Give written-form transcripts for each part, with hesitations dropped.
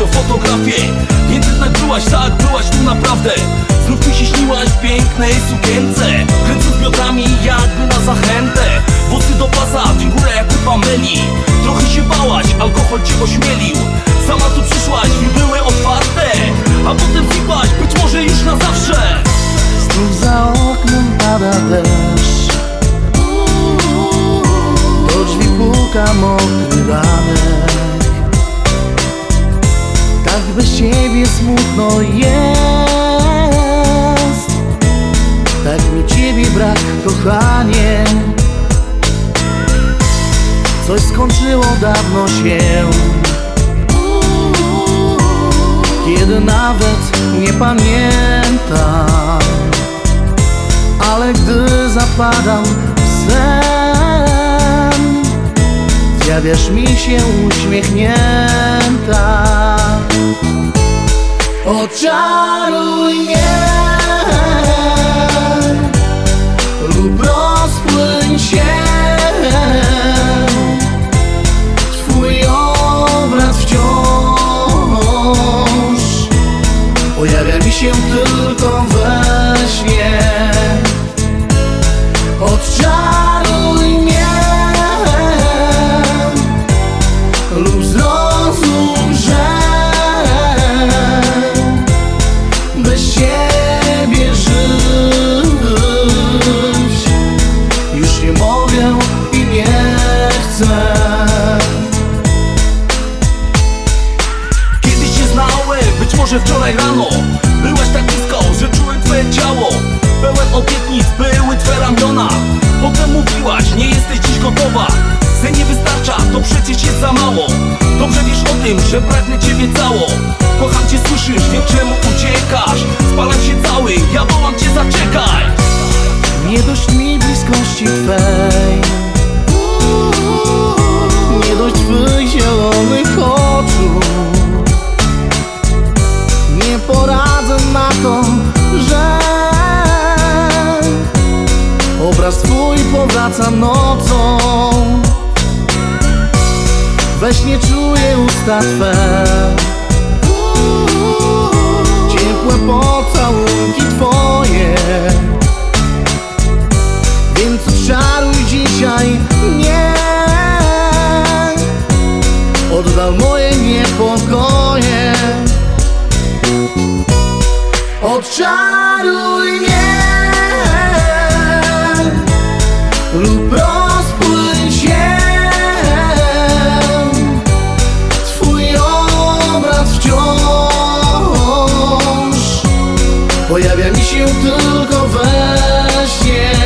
o fotografię. Więc jednak byłaś tu naprawdę. Znów mi się śniłaś w pięknej sukience, kręcąc biodrami jakby na zachętę. Włosy do pasa, figura jak u Pameli. Trochę się bałaś, alkohol cię ośmielił. Sama tu przyszłaś, drzwi były otwarte, a potem znikłaś, być może już na zawsze. Znów za oknem pada deszcz, do drzwi puka mokry ranek. Tak bez ciebie smutno jest, tak mi ciebie brak, kochanie. Coś skończyło dawno się, kiedy nawet nie pamiętam. Ale gdy zapadam w sen, zjawiasz mi się uśmiechnięta. Oczaruj mnie lub rozpłyń się, twój obraz wciąż pojawia mi się tylko we śnie. Odczaruj mnie lub zrozum, że bez ciebie żyć już nie mogę i nie chcę. Kiedyś się znałem, być może wczoraj rano. Byłaś tak blisko, że czułem twoje ciało. Pełen obietnic były twe ramiona. Potem mówiłaś, nie jesteś dziś gotowa. Sen nie wystarcza, to przecież jest za mało. Dobrze wiesz o tym, że pragnę ciebie cało. Kocham cię, słyszysz, wiem czemu uciekasz. Spalam się cały, ja wołam cię, zaczekaj. Nie dość mi bliskości twej, nie dość twych zielonych oczu. Nie poradzę na to, że obraz twój powraca nocą. We śnie czuję usta twe, ciepłe pocałunki twoje. Więc odczaruj dzisiaj mnie, oddal moje niepokoje. Odczaruj mnie lub rozpłyń się, twój obraz wciąż pojawia mi się tylko we śnie.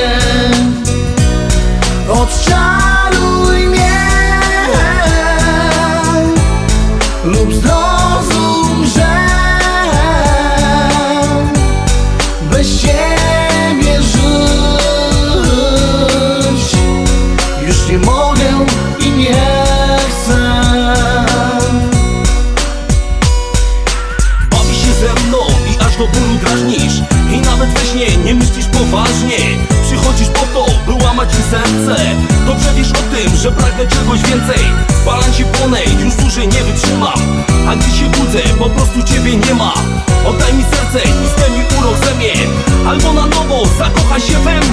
Odczaruj mnie lub zrozum, że bez ciebie żyć już nie mogę i nie chcę. Bawisz się ze mną i aż do bólu drażnisz. I nawet we śnie nie myślisz poważnie. Przychodzisz po to, by łamać mi serce. Dobrze wiesz o tym, że pragnę czegoś więcej. Spalam się, płonę, już dłużej nie wytrzymam. A gdy się budzę, po prostu ciebie nie ma. Oddaj mi serce i zdejmij urok ze mnie, albo na nowo zakochaj się we mnie.